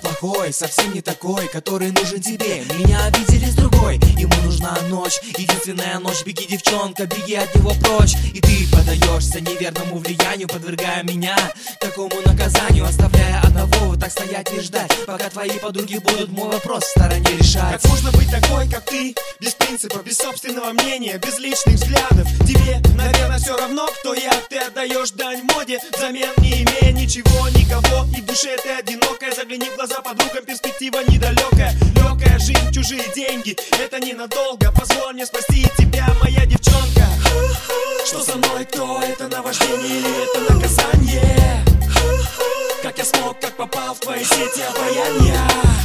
плохой, совсем не такой, который нужен тебе. Меня обидели с другой, ему нужна ночь, единственная ночь. Беги, девчонка, беги от него прочь. И ты подаешься неверному влиянию, подвергая меня такому наказанию, оставляя одного вот так стоять и ждать, пока твои подруги будут мой вопрос в стороне решать. Как можно быть такой, как ты, без принципа, без собственного мнения, без личных взглядов? Тебе, наверное, все равно, кто я. Ты отдаешь дань моде, взамен не имея ничего, никого. И в душе ты одинокая, загляни в глаза подругам, перспектива недалекая. Легкая жизнь, чужие деньги, это ненадолго. Позволь мне спасти тебя, моя девчонка. Что со мной, кто это, наваждение или это наказание? Как я смог, как попал в твои сети обаяния?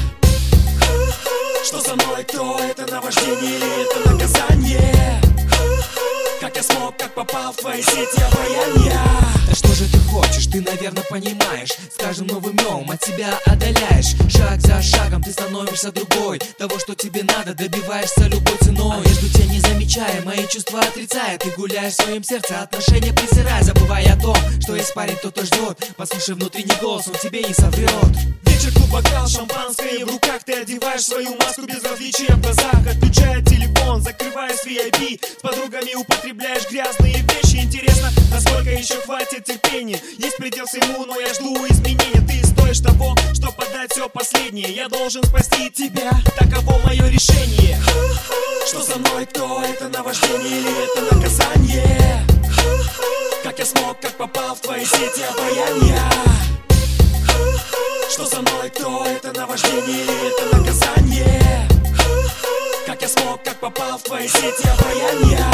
Что со мной, кто это, наваждение или это наказание? Как я смог, как попал в твои сети обаяния? Да что же ты хочешь, ты, наверное, понимаешь. С каждым новым днем от себя отдаляешь. Шаг за шагом ты становишься другой. Того, что тебе надо, добиваешься любой ценой. А между тем, не замечая, мои чувства отрицая, ты гуляешь в своем сердце, отношения презирая, забывая о том, что есть парень, кто-то ждет. Послушай внутренний голос, он тебе не соврет. Вечер, клуб, бокал, шампанское, и в руках ты одеваешь свою маску безразличия в глазах. Отключая телефон, закрывая с VIP, с подругами употребляешь грязные вещи. Интересно, насколько еще хватит терпения? Есть предел всему, но я жду изменения. Ты стоишь того, чтобы отдать все последнее. Я должен спасти тебя, таково мое решение. Что со мной, кто это, наваждение или это наказание? Как я смог, как попал в твои сети обаяния? Что со мной, кто это, наваждение или это наказание? Как я смог, как попал в твои сети обаяния?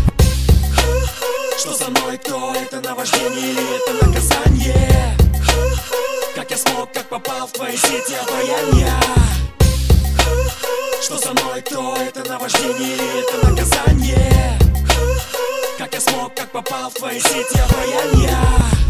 Что со мной, кто это, наваждение или это наказание? Как я смог, как попал в твои сети обаяния? Что со мной, кто это, наваждение или это наказание? Как я смог, как попал в твои сети обаяния?